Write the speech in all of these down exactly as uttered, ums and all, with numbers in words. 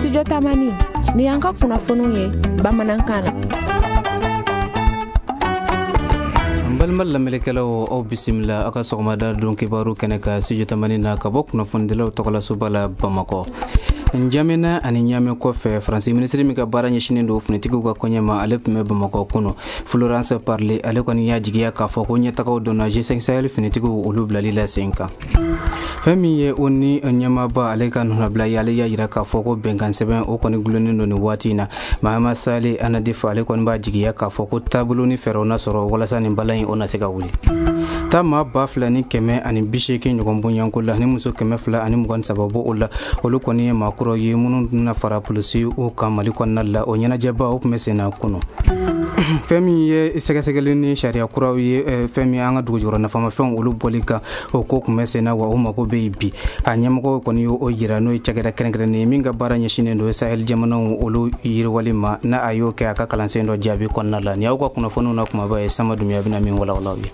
studio tamani ni yanka kunnafoniw ye bamanankan na. balmal lamelekelaw aw bisimila aka sɔgɔmada don kibaru kɛnɛ ka studio tamani na ka bɔ kunnafonidilaw tɔgɔla subala Bamako. Njamena ani nyame kɔfɛ Faransi ministre min ka baara ɲɛsinen do finitigiw ka kɔɲɛ ma ale tun bɛ Bamakɔ kunu. Florence Parly ale kɔni y'a jigiya k'a fɔ ko ɲɛtagaw donna G cinq Sahel finitigiw olu bilali la sen kan. Fɛn min ye o ni ɲɛmaaba ale ka nɔnabila ye ale y'a yira k'a fɔ ko bɛnkan sɛbɛn o kɔni gulonnen do nin waati in na. Mahama Sale Anadifa ale kɔni b'a jigiya k'a fɔ ko taabolo ni fɛɛrɛw na sɔrɔ walasa nin bala in o na se ka wuli. Ta maa ba fila ni kɛmɛ ani bi seegin ɲɔgɔn bonyanko la ni muso kɛmɛ fila ani mugan saba bɔ o la olu kɔni ye maakɔrɔ ye minnu na fara polisi u kan Mali kɔnɔna la o ɲɛnajɛba o tun bɛ sen na kɔnɔ. Fɛn min ye sɛgɛsɛgɛli ni sariya kuraw ye fɛn min an ka dugujukɔrɔ nafamafɛnw olu bɔli kan o ko tun bɛ sen na wa o mako bɛ yen bi a ɲɛmɔgɔ kɔni y'o yira n'o ye cakɛda kɛrɛnkɛrɛnnen ye min ka baara ɲɛsinnen do Sahel jamanaw olu yiriwali ma n'a a y'o kɛ a ka kalansen dɔ jaabi kɔnɔna la ni y'aw ka kunnafoniw na kumaba ye Sama Dumiya bɛna min walawalaw ye.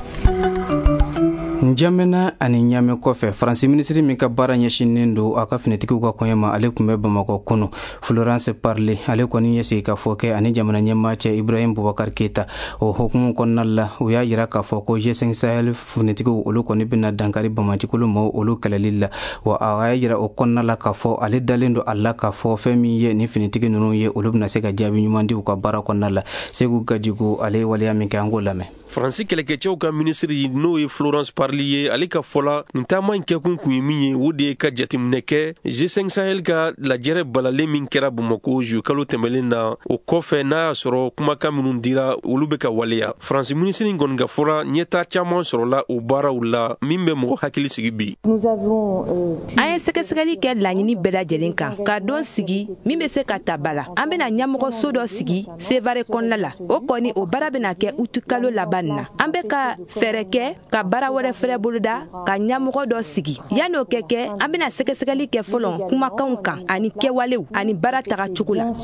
Njamena ani ɲame kɔfɛ Faransi ministre min ka baara ɲɛsinnen do a ka finitigiw ka kɔɲɛ ma ale tun bɛ Bamakɔ kunu. Florence Parly ale kɔni ye sigi ka fɔ kɛ ani jamana ɲɛmaa cɛ Ibrahim Boubacar Keita o hukumu kɔnɔna la u y'a yira k'a fɔ ko G cinq Sahel finitigiw olu kɔni bɛna dankari bamatikolo ma olu kɛlɛli la wa a y'a yira o kɔnɔna la k'a fɔ ale dalen do a la k'a fɔ fɛn min ye ni finitigi ninnu ye olu bɛna se ka jaabi ɲuman di u ka baara kɔnɔna la. Segu Gajigo ale ye waleya min kɛ an k'o lamɛn. Faransi kɛlɛkɛcɛw ka ministre n'o ye Florence Parly ye ale ka fɔla nin taama in kɛkun kun ye min ye o de ye ka jateminɛ kɛ G cinq Sahel ka lajɛrɛ balalen min kɛra Bamakɔ ju kalo tɛmɛlen na o kɔfɛ n'a y'a sɔrɔ kumakan minnu dira olu bɛ ka waleya. Faransi ministre in kɔni ka fɔra ɲɛta caman sɔrɔla o baaraw la min bɛ mɔgɔ hakili sigi bi. An ye sɛgɛsɛgɛli kɛ laɲini bɛɛ lajɛlen kan ka don sigi min bɛ se ka ta bala an bɛna ɲɛmɔgɔso dɔ sigi Sevare kɔnɔna la o kɔni o baara bɛna kɛ utu kalo laban na an bɛ ka fɛɛrɛ kɛ ka baara wɛrɛ fɛrɛ boloda ka ɲɛmɔgɔ dɔ sigi yanni o kɛ kɛ an bɛna sɛgɛsɛgɛli kɛ fɔlɔ kumakanw kan ani kɛwalew ani baara tagacogo la.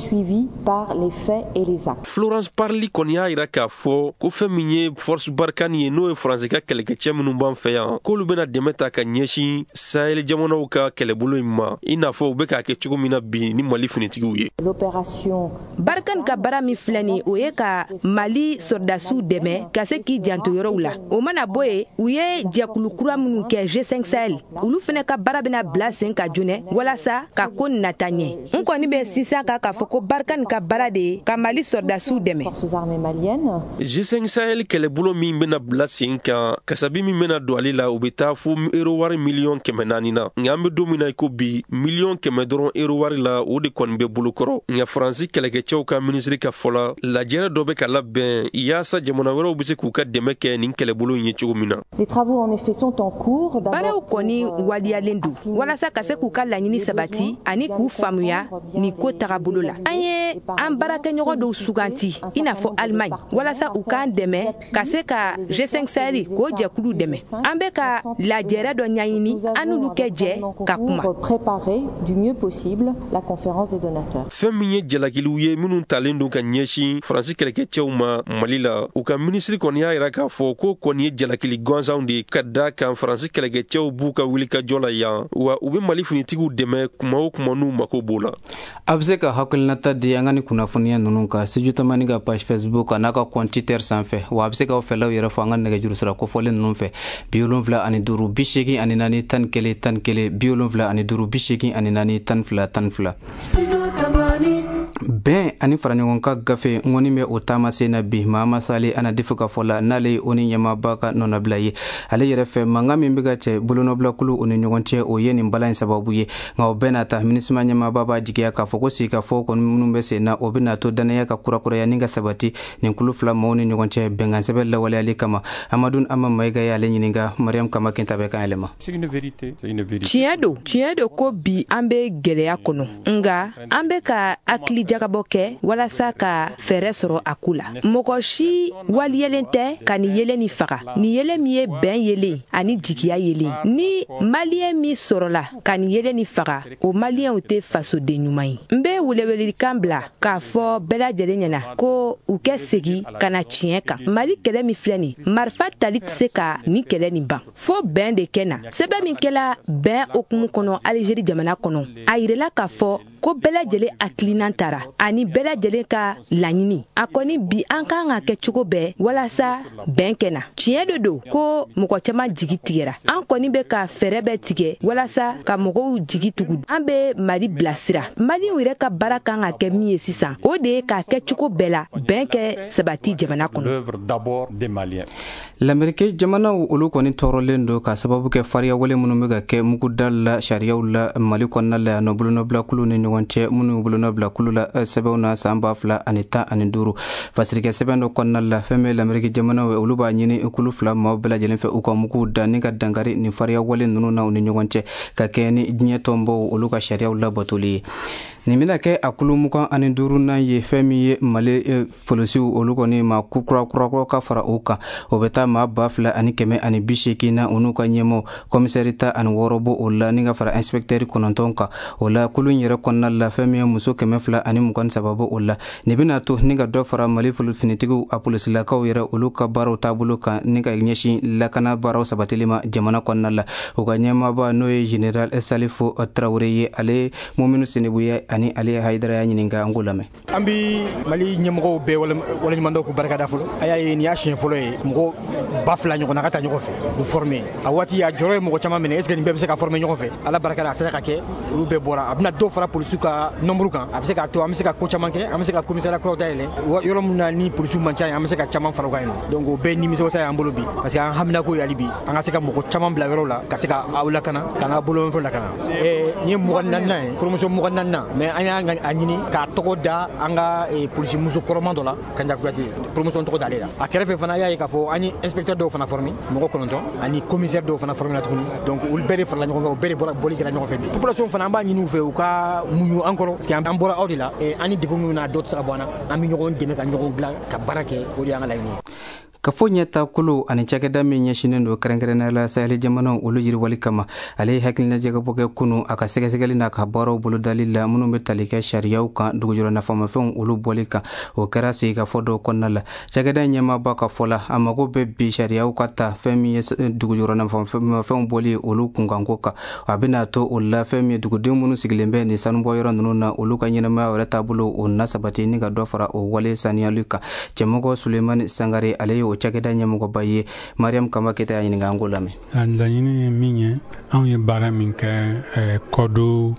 Florence Parly kɔni y'a yira k'a fɔ ko fɛn min ye force Barkhane ye n'o ye Faransi ka kɛlɛkɛcɛ minnu b'an fɛ yan k'olu bɛna dɛmɛ ta ka ɲɛsin Sahel jamanaw ka kɛlɛbolo in ma i n'a fɔ u bɛ k'a kɛ cogo min na bi ni Mali finitigiw ye. Barkhane ka baara min filɛ nin o ye ka Mali sɔrdasiw dɛmɛ ka se k'i janto yɔrɔw la o mana bɔ yen u ye jɛkulu kura minnu kɛ G cinq Sahel olu fana ka baara bɛna bila sen ka joonɛ walasa ka ko nata ɲɛ n kɔni bɛ sinsan kan k'a fɔ ko Barkhane ka baara de ye ka Mali sɔrdasiw dɛmɛ. G cinq Sahel kɛlɛbolo min bɛna bila sen kan kasabi min bɛna don ale la u bɛ taa fo euro wari miliyɔn kɛmɛ naani na nka an bɛ don min na i ko bi miliyɔn kɛmɛ dɔrɔn euro wari la o de kɔni bɛ bolokɔrɔ nka Faransi kɛlɛkɛcɛw ka ministre ka fɔla lajɛrɛ dɔ bɛ ka labɛn yaasa jamana wɛrɛw bɛ se k'u ka dɛmɛ kɛ nin kɛlɛbolo in ye cogo min na. Baaraw kɔni waliyalen do walasa ka se k'u ka laɲini sabati ani k'u faamuya nin ko tagabolo la an ye an baarakɛɲɔgɔn dɔw suganti i n'a fɔ Allemagne walasa u k'an dɛmɛ ka se ka G cinq Sahel k'o jɛkulu dɛmɛ an bɛ ka lajɛrɛ dɔ ɲɛɲini an n'olu kɛ jɛ ka kuma. Fɛn min ye jalakiliw ye minnu talen don ka ɲɛsin Faransi kɛlɛkɛcɛw ma Mali la u ka ministre kɔni y'a yira k'a fɔ ko kɔni ye jalakili gansanw de ka da kan Faransi kɛlɛkɛcɛw b'u ka wulikajɔ la yan wa u bɛ Mali finitigiw dɛmɛ kuma o kuma n'u mako b'o la. A bɛ se ka hakilinata di an ka ni kunnafoniya ninnu kan studio tamani ka page Facebook n'a ka compte Twitter sanfɛ wa a bɛ se k'aw fɛlaw yɛrɛ fɔ an ka nɛgɛjuru sira kofɔlen ninnu fɛ bi wolonwula ani duuru bi seegin ani naani tan kelen tan kelen bi wolonwula ani duuru bi seegin ani naani tan fila tan fila. Bɛn ani faraɲɔgɔn ka gafe ŋɔni bɛ o taama sen na bi Mahama Sale Anadifa ka fɔ la n'ale ye o ni ɲɛmaaba ka nɔnabila ye ale yɛrɛ fɛ mankan min bɛ ka cɛ bolonɔbilakulu o ni ɲɔgɔn cɛ o ye nin bala in sababu ye nka o bɛɛ n'a ta minisima ɲɛmaaba b'a jigiya k'a fɔ ko sigikafɔ kɔni minnu bɛ sen na o bɛna to dannaya ka kurakuraya ni ka sabati nin kulu fila maaw ni ɲɔgɔn cɛ bɛnkan sɛbɛn lawaleyali kama Amadu Ama Mayiga y'ale ɲininka Mariam Kama Kenta bɛ kan yɛlɛma. Tiɲɛ do tiɲɛ do ko bi an bɛ gɛlɛya kɔnɔ nga an bɛ ka hakili jagabɔ kɛ walasa ka fɛɛrɛ sɔrɔ a ko la mɔgɔ si waliyelen tɛ ka nin yelen ni faga nin yelen min ye bɛn yelen ani jigiya yelen ni maliyɛn min sɔrɔla ka nin yelen ni faga o maliyɛnw tɛ fasoden ɲuman ye n bɛ welewelekan bila k'a fɔ bɛɛ lajɛlen ɲɛna ko u kɛ segi ka na tiɲɛ kan Mali kɛlɛ min filɛ nin marifa tali tɛ se ka nin kɛlɛ nin ban fo bɛn de kɛ na sɛbɛn min kɛla bɛn okumu kɔnɔ Algérie jamana kɔnɔ a yirala k'a fɔ ko bɛɛ lajɛlen hakilinan tara ani bɛɛ lajɛlen ka laɲini a kɔni bi an kan ka kɛ cogo bɛɛ walasa bɛn kɛna tiɲɛ de don ko mɔgɔ caman jigi tigɛra an kɔni bɛ ka fɛɛrɛ bɛ tigɛ walasa ka mɔgɔw jigi tugu an bɛ Mali bilasira Maliw yɛrɛ ka baara kan ka kɛ min ye sisan o de ye k'a kɛ cogo bɛɛ la bɛn kɛ sabati jamana kɔnɔ. L'Amérique jamanaw olu kɔni tɔɔrɔlen don ka sababu kɛ fariya wale minnu bɛ ka kɛ mugudal la sariyaw la Mali kɔnɔna la yan nɔ bolonɔbila kulu ni ɲɔgɔn cɛ minnu bolonɔbila kulu la sɛbɛnw na san ba fila ani tan ani duuru fasirikɛ sɛbɛn dɔ kɔnɔna la fɛn min l'Amérique jamanaw olu b'a ɲini kulu fila maaw bɛɛ lajɛlen fɛ u ka muguw da ni ka dankari ni fariya wale ninnu na u ni ɲɔgɔn cɛ ka kɛ ni diɲɛ tɔnbaw olu ka sariyaw labatoli ye. Nin bɛna kɛ a kulu mugan ani duurunan ye fɛn min ye Mali polisiw olu kɔni ma kura kura ka fara u kan o bɛ taa maa ba fila ani kɛmɛ ani bi seegin na u n'u ka ɲɛmɔgɔ komisɛri ta ani wɔɔrɔ bɔ o la ni ka fara inspectɛri kɔnɔntɔn kan o la kulu in yɛrɛ kɔnɔna la fɛn min ye muso kɛmɛ fila ani mugan ni saba bɔ o la nin bɛna to ni ka dɔ fara Mali finitigiw a polisilakaw yɛrɛ olu ka baaraw taabolo kan ni ka ɲɛsin lakana baaraw sabatili ma jamana kɔnɔna la o ka ɲɛmaaba n'o ye General Salifo Traoré ye ale Muminu Senebu ye ani Ali Haidara ya ɲininka an k'o lamɛn. An bi Mali ɲɛmɔgɔw bɛɛ waleɲumandɔw k'u barikada fɔlɔ a y'a ye nin y'a siɲɛ fɔlɔ ye mɔgɔ ba fila ɲɔgɔn na ka taa ɲɔgɔn fɛ u former a waati a jɔyɔrɔ ye mɔgɔ caman minɛ est-ce que nin bɛɛ bɛ se ka former ɲɔgɔn fɛ Ala barikada a sera ka kɛ olu bɛɛ bɔra a bɛna dɔw fara polisiw ka nombre kan a bɛ se k'a to an bɛ se ka ko caman kɛ an bɛ se ka commissariat kuraw dayɛlɛ yɔrɔ min na ni polisiw man ca an bɛ se ka caman fara u kan donc o bɛɛ nimisiwasa y'an bolo bi parce que an haminako ye hali bi an ka se ka mɔgɔ caman bila yɔrɔ la ka se ka aw lakana ka n'a bolomafɛnw lakana nin ye mɔgɔ naaninan ye promotion mɔgɔ naaninan mais an y'a a ɲini k'a tɔgɔ da an ka polisi muso kɔrɔman dɔ la Kanja Kuyate promotion tɔgɔ d'ale la a kɛrɛfɛ fana y'a ye k'a fɔ an ye inspecteur dɔw fana former mɔgɔ kɔnɔntɔn ani commissaire dɔw fana former la tuguni donc olu bɛɛ de farala ɲɔgɔn kan o bɛɛ de bɔra bɔli kɛra ɲɔgɔn fɛ bi population fana an b'a ɲini u fɛ u ka muɲu an kɔrɔ parce que an bɔra aw de la an ni degun minnu na dɔw tɛ se ka bɔ an na an bɛ ɲɔgɔn dɛmɛ ka ɲɔgɔn dilan ka baara kɛ o de y'an ka laɲini ye. Ka fɔ ɲɛta kolo ani cakɛda min ɲɛsinen don kɛrɛnkɛrɛnnenya la Sahel jamanaw olu yiriwali kama ale ye hakilinajɛ ka bɔ kɛ kunu a ka sɛgɛsɛgɛli n'a ka baaraw bolodali la minnu bɛ tali kɛ sariyaw kan dugujɔrɔ nafamafɛnw olu bɔli kan o kɛra sigikafɔ dɔw kɔnɔna la cakɛda ɲɛmaaba ka fɔ la a mago bɛ bi sariyaw ka ta fɛn min ye dugujɔrɔ nafamafɛnw bɔli olu kunkanko kan a bɛna to o la fɛn min ye dugudenw minnu sigilen bɛ nin sanubɔ yɔrɔ ninnu na olu ka ɲɛnamaya wɛrɛ taabolo o na sabati ni ka dɔ fara o wale saniyali kan cɛmɔgɔ Sulemani Sangare ale ye o cakɛda ɲɛmɔgɔba ye Mariam Kama Keta y'a ɲininka an k'o lamɛn. A laɲini ye min ye anw ye baara min kɛ kɔdu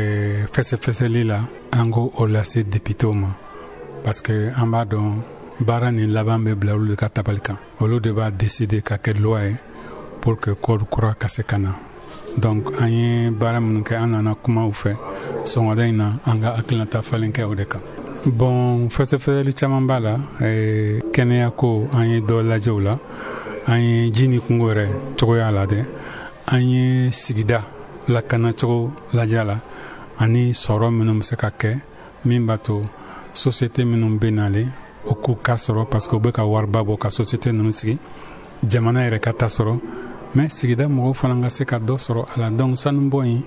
fɛsɛfɛsɛli la an ko o lase députéw ma parce que an b'a dɔn baara ni laban bɛ bila olu de ka tabali kan olu de b'a décider ka kɛ loi ye pour que kɔdu kura ka se ka na donc an ye baara minnu kɛ an nana kuma u fɛ sɔgɔmada in na an ka hakilinata falen kɛ o de kan. Bon fɛsɛfɛsɛli caman b'a la kɛnɛya ko an ye dɔ lajɛ o la an ye ji ni kungo yɛrɛ cogoya la dɛ an ye sigida lakana cogo lajɛ la ani sɔrɔ minnu bɛ se ka kɛ min b'a to société minnu bɛ nalen o k'u ka sɔrɔ parce que u bɛ ka wariba bɔ ka société ninnu sigi jamana yɛrɛ ka ta sɔrɔ mais sigida mɔgɔw fana ka se ka dɔ sɔrɔ a la donc sanubɔ in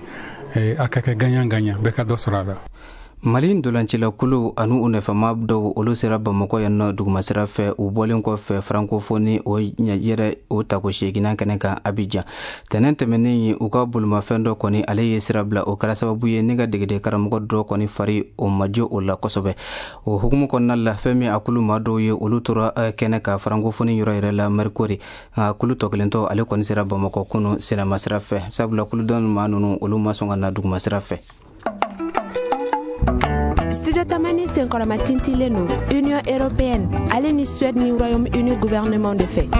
a ka kɛ gagnant gagnant bɛɛ ka dɔ sɔrɔ a la. Mali ndolancila kulu anu unefama dɔw olu sera Bamakɔ yan nɔ dugumasira fɛ u bɔlen kɔfɛ francophonie o ɲɛjɛrɛ o tako seeginan kɛnɛ kan Abidjan tɛnɛn tɛmɛnen ye u ka bolomafɛn dɔ kɔni ale ye sira bila o kɛra sababu ye ne ka degede karamɔgɔ dɔ kɔni fari o majo o la kosɛbɛ o hukumu kɔnɔna la fɛn min a kulu maa dɔw ye olu tora kɛnɛ ka francophonie yɔrɔ yɛrɛ la Mercure a kulu tɔ kelentɔ ale kɔni sera Bamakɔ kunu siramasira fɛ sabula kulu dɔn maa ninnu olu ma sɔn ka na dugumasira fɛ. Studio Tamani senkɔrɔma tintilen no Union Européenne ale ni Suède ni Royaume-Uni gouvernement de fait.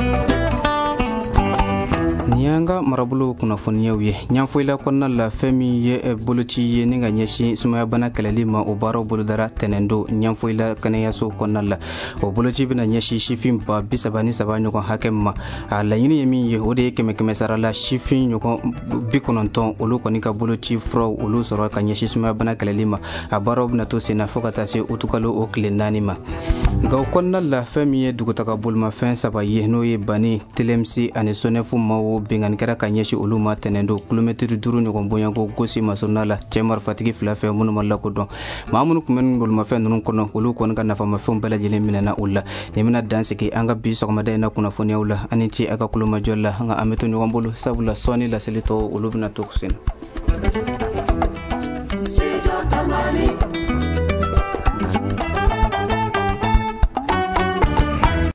Nianga marabolo kunnafoniyaw ye ɲɛfoyila kɔnɔna la fɛn min ye boloci ye ni ka ɲɛsin sumaya bana kɛlɛli ma o baaraw bolodara tɛnɛndo ɲɛfoyila kɛnɛyaso kɔnɔna la o boloci bɛna ɲɛsin sifin ba bi saba ni saba ɲɔgɔn hakɛ ma a laɲini ye min ye o de ye kɛmɛ kɛmɛ sara la sifin ɲɔgɔn bi kɔnɔntɔn olu kɔni ka boloci furaw olu sɔrɔ ka ɲɛsin sumaya bana kɛlɛli ma a baaraw bɛna to senna fɔ ka taa se utukalo o tile naani ma nka o kɔnɔna la fɛn min ye dugutaga bolimafɛn saba ye n'o ye Bani Telemsi ani Sonefu Mawo bengani kɛra ka ɲɛsin olu ma tɛnɛndo kilomɛtiri duuru ɲɔgɔn bonyanko gosi masona la cɛ marifatigi fila fɛ minnu ma lakodɔn maa minnu tun bɛ bolimafɛn ninnu kɔnɔ olu kɔni ka nafamafɛnw bɛɛ lajɛlen minɛna o la nin bɛna dansigi an ka bi sɔgɔmada in na kunnafoniyaw la ani ci a ka kulomajɔ la an ka an bɛ to ɲɔgɔn bolo sabula sɔɔni laseli tɔ olu bɛna to sen. Tamani